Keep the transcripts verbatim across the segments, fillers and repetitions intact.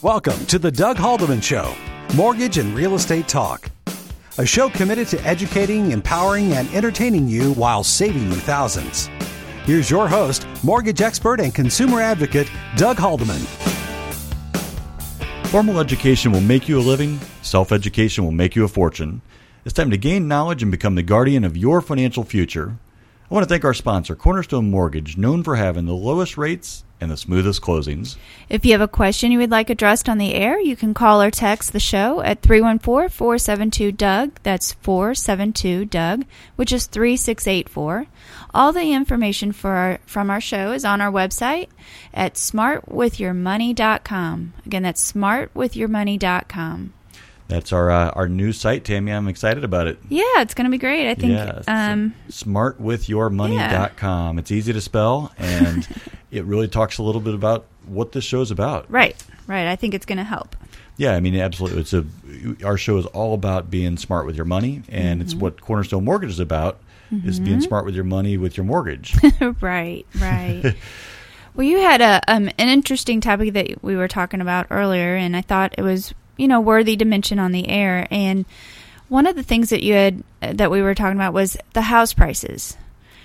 Welcome to the Doug Haldeman Show, Mortgage and Real Estate Talk, a show committed to educating, empowering, and entertaining you while saving you thousands. Here's your host, mortgage expert and consumer advocate, Doug Haldeman. Formal education will make you a living. Self-education will make you a fortune. It's time to gain knowledge and become the guardian of your financial future. I want to thank our sponsor, Cornerstone Mortgage, known for having the lowest rates and the smoothest closings. If you have a question you would like addressed on the air, you can call or text the show at three one four, four seven two, D O U G. That's four seven two, D O U G, which is three six eight four. All the information for our, from our show is on our website at smart with your money dot com. Again, that's smart with your money dot com. That's our uh, our new site, Tammy. I'm excited about it. Yeah, it's going to be great. I think yeah, um, smart with your money dot com. Yeah. It's easy to spell, and it really talks a little bit about what this show is about. Right, right. I think it's going to help. Yeah, I mean, absolutely. It's a our show is all about being smart with your money, and mm-hmm. it's what Cornerstone Mortgage is about, mm-hmm. is being smart with your money with your mortgage. Right, right. Well, you had a um, an interesting topic that we were talking about earlier, and I thought it was, you know, worthy to mention on the air. And one of the things that you had that we were talking about was the house prices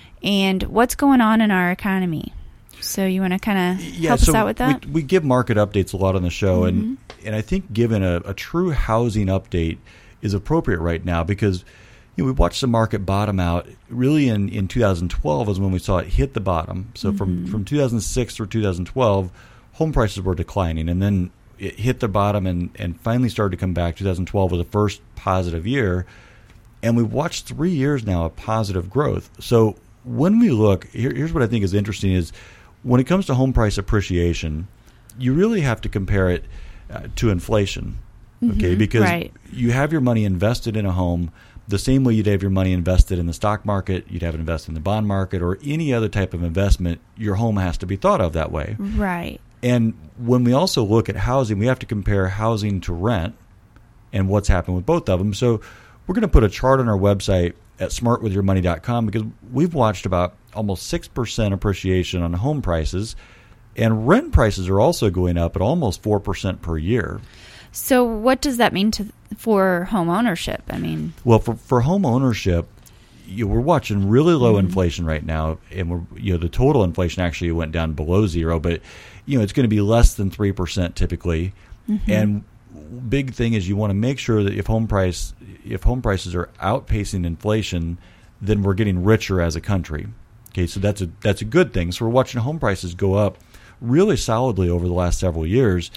and what's going on in our economy. So you want to kind of yeah, help so us out with that? We, we give market updates a lot on the show, Mm-hmm. and and I think giving a, a true housing update is appropriate right now because, you know, we watched the market bottom out. Really, in, in two thousand twelve is when we saw it hit the bottom. So mm-hmm. from, from two thousand six through two thousand twelve, home prices were declining, and then it hit the bottom and, and finally started to come back. two thousand twelve was the first positive year, and we've watched three years now of positive growth. So when we look, here, here's what I think is interesting is when it comes to home price appreciation, you really have to compare it uh, to inflation, okay? Mm-hmm, because right. you have your money invested in a home the same way you'd have your money invested in the stock market, you'd have it invested in the bond market, or any other type of investment. Your home has to be thought of that way. Right. And when we also look at housing, we have to compare housing to rent and what's happened with both of them. So we're going to put a chart on our website at smart with your money dot com because we've watched about almost six percent appreciation on home prices, and rent prices are also going up at almost four percent per year. So what does that mean to for home ownership? I mean, well, for, for home ownership, you know, we're watching really low mm-hmm. inflation inflation right now, and we're, you know, the total inflation actually went down below zero, but you know, it's going to be less than three percent typically. Mm-hmm. And big thing is you want to make sure that if home price if home prices are outpacing inflation, then we're getting richer as a country. Okay, so that's a that's a good thing. So we're watching home prices go up really solidly over the last several years.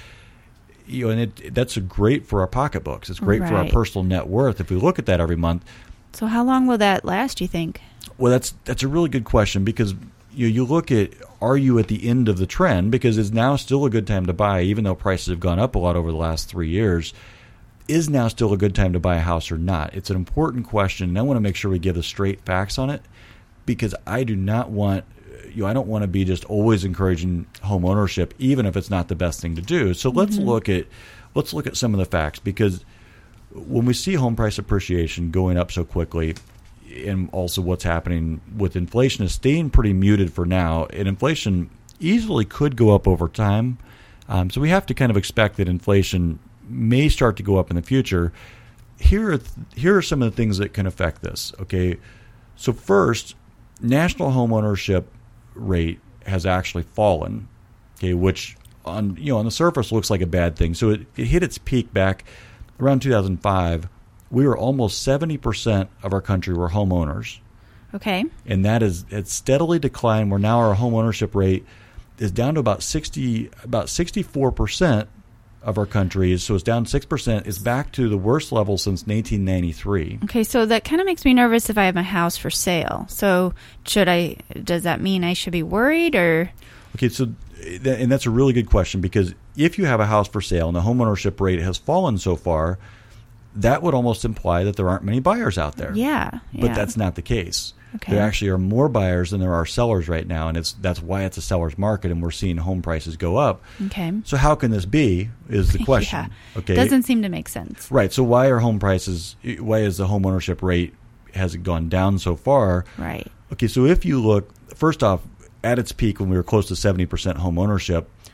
You know, and it, that's great for our pocketbooks. It's great right. for our personal net worth if we look at that every month. So how long will that last, you think? Well, that's that's a really good question because you you look at, are you at the end of the trend? Because it's now still a good time to buy, even though prices have gone up a lot over the last three years. Is now still a good time to buy a house or not? It's an important question, and I want to make sure we give the straight facts on it because I do not want, you know, I don't want to be just always encouraging home ownership, even if it's not the best thing to do. So let's mm-hmm. look at let's look at some of the facts because when we see home price appreciation going up so quickly, and also what's happening with inflation is staying pretty muted for now, and inflation easily could go up over time. Um, so we have to kind of expect that inflation may start to go up in the future. Here are, th- here are some of the things that can affect this. Okay, so first, national home ownership rate has actually fallen. Okay, which on you know on the surface looks like a bad thing. So it, it hit its peak back around two thousand five. We were almost seventy percent of our country were homeowners. Okay. And that is it's steadily declined. Where now our home ownership rate is down to about sixty, about sixty-four percent of our country. So it's down six percent. It's back to the worst level since nineteen ninety-three. Okay, so that kind of makes me nervous if I have a house for sale. So should I? Does that mean I should be worried or? Okay, so and that's a really good question because if you have a house for sale and the home ownership rate has fallen so far, that would almost imply that there aren't many buyers out there. Yeah, yeah. But that's not the case. Okay. There actually are more buyers than there are sellers right now, and it's that's why it's a seller's market, and we're seeing home prices go up. Okay. So how can this be is the question. Yeah. Okay. Doesn't seem to make sense. Right. So why are home prices, why is the home ownership rate, has it gone down so far? Right. Okay, so if you look, first off, at its peak when we were close to seventy percent home ownership,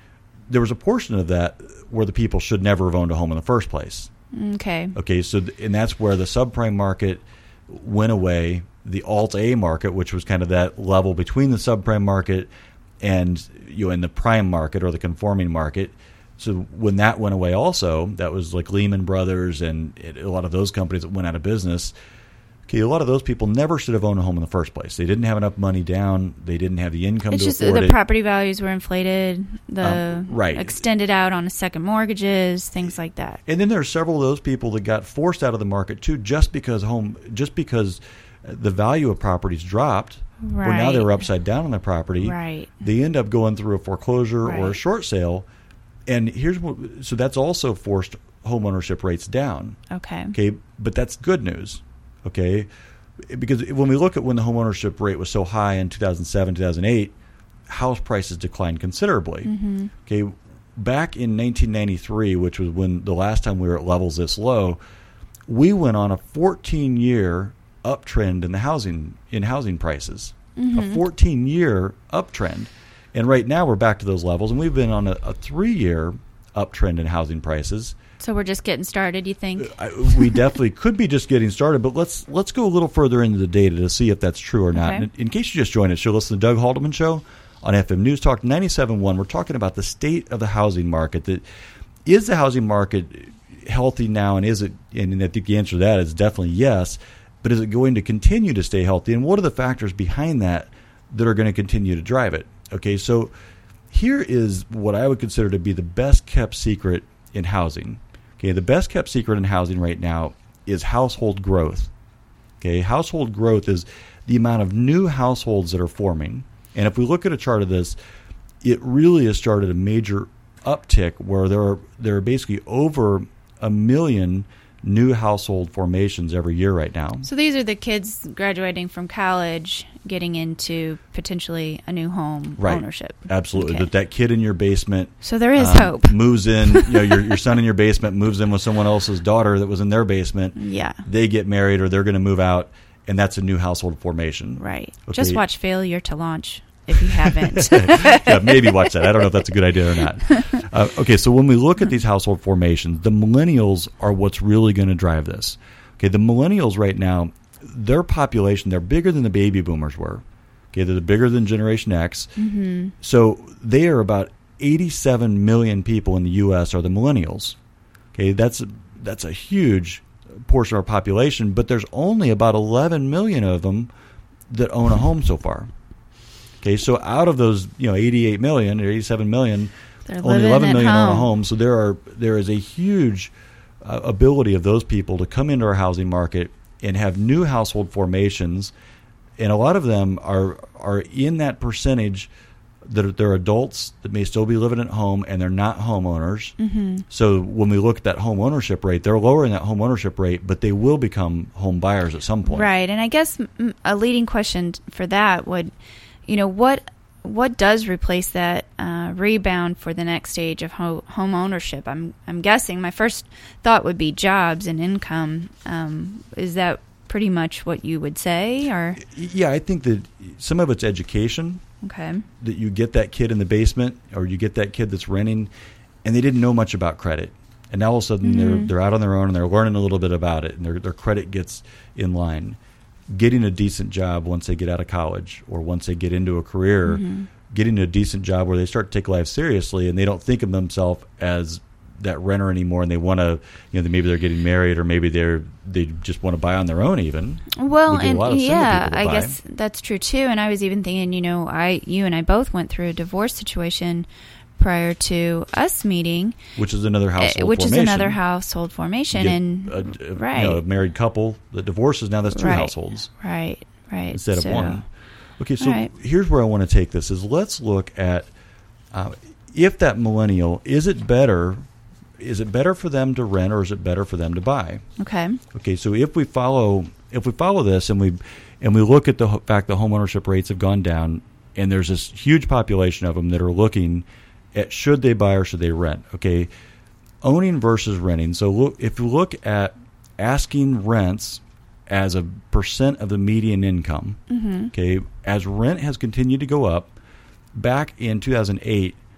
there was a portion of that where the people should never have owned a home in the first place. Okay. Okay, so th- and that's where the subprime market went away. The Alt-A market, which was kind of that level between the subprime market and you know in the prime market or the conforming market. So when that went away also, that was like Lehman Brothers and it, a lot of those companies that went out of business. Okay, a lot of those people never should have owned a home in the first place. They didn't have enough money down. They didn't have the income it's to just afford the it. property values were inflated, the Um, right. extended out on a second mortgages, things like that. And then there are several of those people that got forced out of the market too, just because home, just because the value of properties dropped. Right. Where now they were upside down on their property. Right. They end up going through a foreclosure Right. or a short sale, and here's what. So that's also forced home ownership rates down. Okay. Okay, but that's good news. Okay, because when we look at when the home ownership rate was so high in two thousand seven, two thousand eight, house prices declined considerably. Mm-hmm. Okay, back in nineteen ninety-three, which was when the last time we were at levels this low, we went on a fourteen-year uptrend in the housing in housing prices. Mm-hmm. A fourteen-year uptrend, and right now we're back to those levels, and we've been on a, a three-year uptrend in housing prices. So we're just getting started, you think? I, we definitely could be just getting started, but let's let's go a little further into the data to see if that's true or not. Okay. In, in case you just joined us, you'll listen to Doug Haldeman Show on F M News Talk ninety-seven point one. We're talking about the state of the housing market. That is the housing market healthy now, and is it? And I think the answer to that is definitely yes. But is it going to continue to stay healthy? And what are the factors behind that that are going to continue to drive it? Okay, so here is what I would consider to be the best kept secret in housing. Okay, the best kept secret in housing right now is household growth. Okay, household growth is the amount of new households that are forming. And if we look at a chart of this, it really has started a major uptick where there are there are basically over a million new household formations every year right now. So these are the kids graduating from college, getting into potentially a new home Right. ownership. Absolutely. Okay. That that kid in your basement So there is um, hope. moves in, you know, your your son in your basement moves in with someone else's daughter that was in their basement. Yeah. They get married or they're going to move out, and that's a new household formation. Right. Okay. Just watch Failure to Launch if you haven't. Yeah, maybe watch that. I don't know if that's a good idea or not. Uh, okay, so when we look at these household formations, the millennials are what's really going to drive this. Okay, the millennials right now, their population, they're bigger than the baby boomers were. Okay, they're bigger than Generation X. Mm-hmm. So they are about eighty-seven million people in the U S are the millennials. Okay, that's that's a huge portion of our population, but there's only about eleven million of them that own a home so far. Okay, so out of those, you know, eighty-eight million or eighty-seven million, They're only living eleven at million own a home. home. So there are there is a huge uh, ability of those people to come into our housing market and have new household formations, and a lot of them are are in that percentage that are, they're adults that may still be living at home and they're not homeowners. Mm-hmm. So when we look at that home ownership rate, they're lowering that home ownership rate, but they will become home buyers at some point. Right. And I guess mm, a leading question for that would, you know, what what does replace that uh, rebound for the next stage of ho- home ownership? I'm I'm guessing my first thought would be jobs and income. Um, is that pretty much what you would say, or Yeah, I think that some of it's education. okay? That you get that kid in the basement or you get that kid that's renting and they didn't know much about credit. And now all of a sudden Mm-hmm. they're they're out on their own and they're learning a little bit about it and their their credit gets in line. Getting a decent job once they get out of college or once they get into a career, Mm-hmm. getting a decent job where they start to take life seriously and they don't think of themselves as that renter anymore, and they want to, you know, maybe they're getting married or maybe they're they just want to buy on their own even. Well, We get a and lot of single yeah, people to I buy. guess that's true too. And I was even thinking, you know, I, you and I both went through a divorce situation prior to us meeting, Which is another household uh, which formation. is another household formation, Get and a, a, right, you know, a married couple that divorces, now that's two right, households right, right, instead so, of one. Okay, so all right. here's where I want to take this: is let's look at uh, if that millennial, is it better? Is it better for them to rent or is it better for them to buy? Okay, Okay, so if we follow if we follow this and we and we look at the ho- fact that home ownership rates have gone down, and there's this huge population of them that are looking at should they buy or should they rent. Okay, owning versus renting. So look, if you look at asking rents as a percent of the median income, mm-hmm. okay, as rent has continued to go up, back in two thousand eight,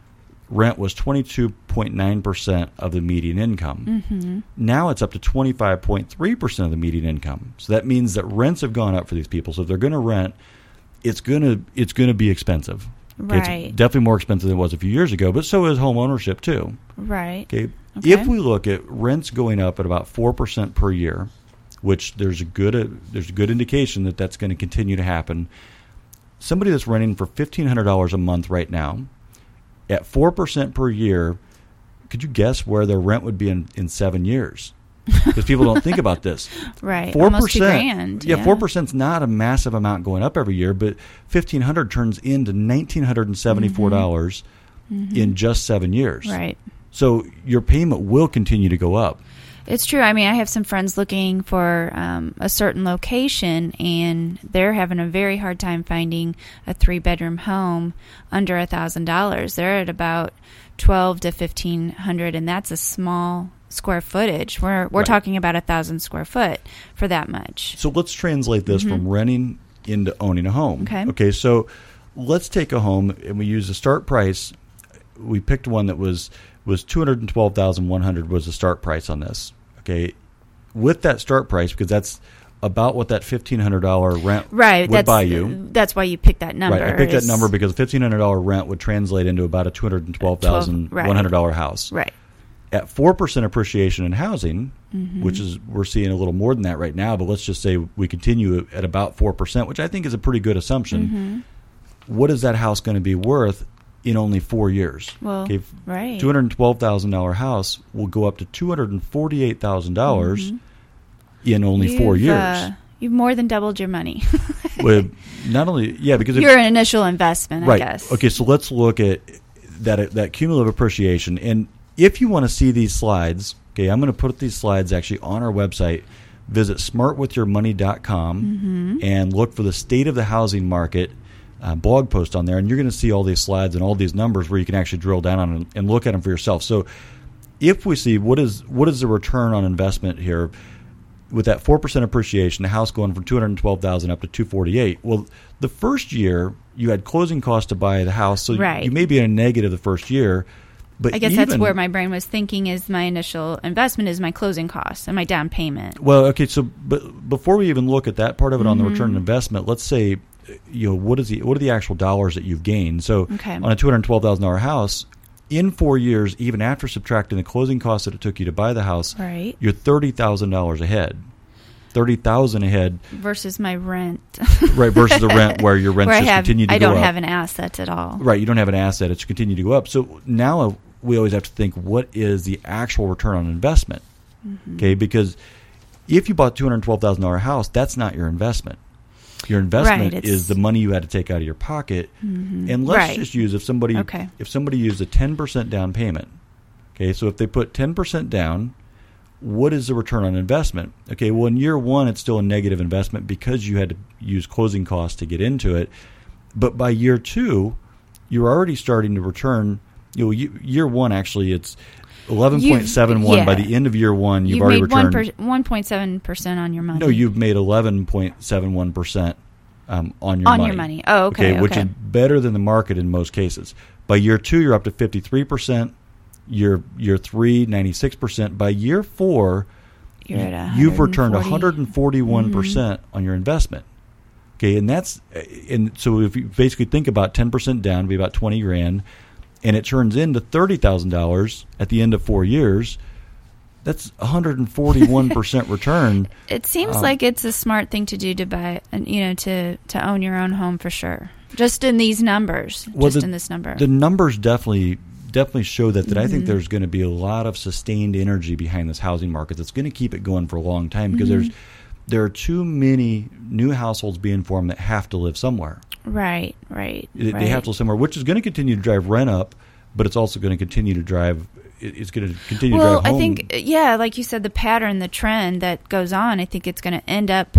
rent was twenty-two point nine percent of the median income. Mm-hmm. Now it's up to twenty-five point three percent of the median income. So that means that rents have gone up for these people. So if they're going to rent, it's going to it's going to be expensive. Okay, Right. it's definitely more expensive than it was a few years ago, but so is home ownership too. Right. Okay. Okay. If we look at rents going up at about four percent per year, which there's a good uh, there's a good indication that that's going to continue to happen. Somebody that's renting for fifteen hundred dollars a month right now, at four percent per year, could you guess where their rent would be in, in seven years? Because people don't think about this. Right. four percent, Almost two grand. Yeah, four percent is not a massive amount going up every year, but fifteen hundred dollars turns into one thousand nine hundred seventy-four dollars mm-hmm. in just seven years. Right. So your payment will continue to go up. It's true. I mean, I have some friends looking for um, a certain location, and they're having a very hard time finding a three-bedroom home under a thousand dollars. They're at about twelve to fifteen hundred, and that's a small square footage. We're we're Right. talking about a thousand square foot for that much. So let's translate this mm-hmm. from renting into owning a home. Okay. Okay. So let's take a home, and we use the start price. We picked one that was was two hundred and twelve thousand one hundred was the start price on this. Okay, with that start price, because that's about what that fifteen hundred dollar rent right, would that's, buy you. That's why you picked that number. Right, I picked is, that number because a fifteen hundred dollar rent would translate into about a two hundred and twelve thousand one hundred dollar house. Right. At four percent appreciation in housing, mm-hmm. which is we're seeing a little more than that right now, but let's just say we continue at about four percent, which I think is a pretty good assumption. Mm-hmm. What is that house going to be worth in only four years? Well, okay, right. two hundred and twelve thousand dollar house will go up to two hundred and forty eight thousand mm-hmm. dollars in only you've, four years. Uh, you've more than doubled your money. With not only yeah, because your if, initial investment, right. I guess. Okay, so let's look at that that cumulative appreciation. And if you want to see these slides, okay, I'm going to put these slides actually on our website. Visit smart with your money dot com mm-hmm. and look for the state of the housing market uh, blog post on there, and you're going to see all these slides and all these numbers where you can actually drill down on them and look at them for yourself. So if we see what is what is the return on investment here with that four percent appreciation, the house going from two hundred twelve thousand dollars up to two hundred forty-eight thousand dollars, well, the first year you had closing costs to buy the house, so right. you may be in a negative the first year. But I guess even, that's where my brain was thinking is my initial investment is my closing costs and my down payment. Well, okay, so but before we even look at that part of it mm-hmm. on the return on investment, let's say, you know, what is the what are the actual dollars that you've gained? So okay. on a two hundred twelve thousand dollars house, in four years, even after subtracting the closing costs that it took you to buy the house, right. you're thirty thousand dollars ahead. thirty thousand dollars ahead. Versus my rent. Right, versus the rent where your rents where just have, continue to I go up. don't have an asset at all. Right, you don't have an asset. It's continue to go up. So now we always have to think, what is the actual return on investment? Mm-hmm. Okay, because if you bought a two hundred twelve thousand dollars house, that's not your investment. Your investment right, is the money you had to take out of your pocket. Mm-hmm. And let's right. just use if somebody okay. if somebody used a ten percent down payment. Okay, so if they put ten percent down, what is the return on investment? Okay, well, in year one, it's still a negative investment because you had to use closing costs to get into it. But by year two, you're already starting to return. You know, year one, actually, it's eleven point seven one. Yeah. By the end of year one, you've, you've already made returned one point seven percent on your money. No, you've made eleven point seven one percent um, on your on money. your money. Oh, okay, okay. Which is better than the market in most cases. By year two, you're up to fifty-three percent. Year year three, ninety-six percent. By year four, you're at you've returned one hundred forty-one percent mm-hmm. on your investment. Okay, and that's and so if you basically think about ten percent down, it'd be about twenty grand, and it turns into thirty thousand dollars at the end of four years. That's one hundred forty-one percent return. It seems um, like it's a smart thing to do to buy, you know, to, to own your own home for sure. Just in these numbers, well, just the, in this number. The numbers definitely definitely show that. That mm-hmm. I think there's going to be a lot of sustained energy behind this housing market that's going to keep it going for a long time because mm-hmm. there's there are too many new households being formed that have to live somewhere. Right, right. They, right. they have to live somewhere, which is going to continue to drive rent up, but it's also going to continue to drive. It's going to continue well, to drive home. I think, yeah, like you said, the pattern, the trend that goes on, I think it's going to end up,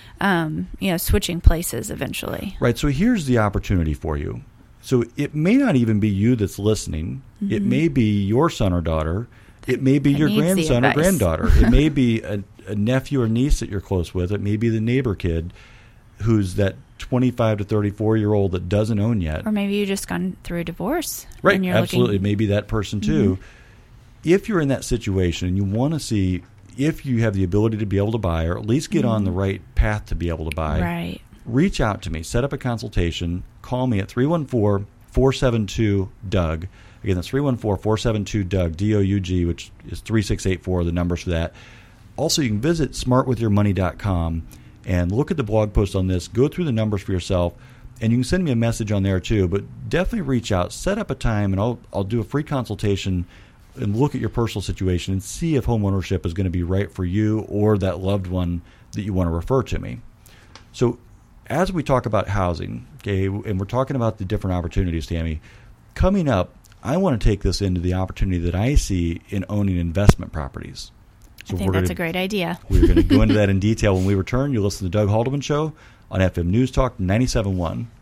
um, you know, switching places eventually. Right. So here's the opportunity for you. So it may not even be you that's listening. Mm-hmm. It may be your son or daughter. It may be that your grandson or granddaughter. It may be a, a nephew or niece that you're close with. It may be the neighbor kid. who's that twenty-five to thirty-four year old that doesn't own yet. Or maybe you've just gone through a divorce. Right, and you're absolutely. Looking... Maybe that person too. Mm-hmm. If you're in that situation and you want to see if you have the ability to be able to buy, or at least get mm-hmm. on the right path to be able to buy, right. reach out to me. Set up a consultation. Call me at three one four, four seven two, D O U G. Again, that's three one four, four seven two, D O U G, D O U G, which is three six eight four, the numbers for that. Also, you can visit smart with your money dot com and look at the blog post on this. Go through the numbers for yourself, and you can send me a message on there too. But definitely reach out, set up a time, and I'll I'll do a free consultation and look at your personal situation and see if home ownership is going to be right for you or that loved one that you want to refer to me. So as we talk about housing, okay, and we're talking about the different opportunities, Tammy, coming up, I want to take this into the opportunity that I see in owning investment properties. So I think we're that's gonna, a great idea. We're going to go into that in detail when we return. You'll listen to the Doug Haldeman Show on F M News Talk ninety-seven point one.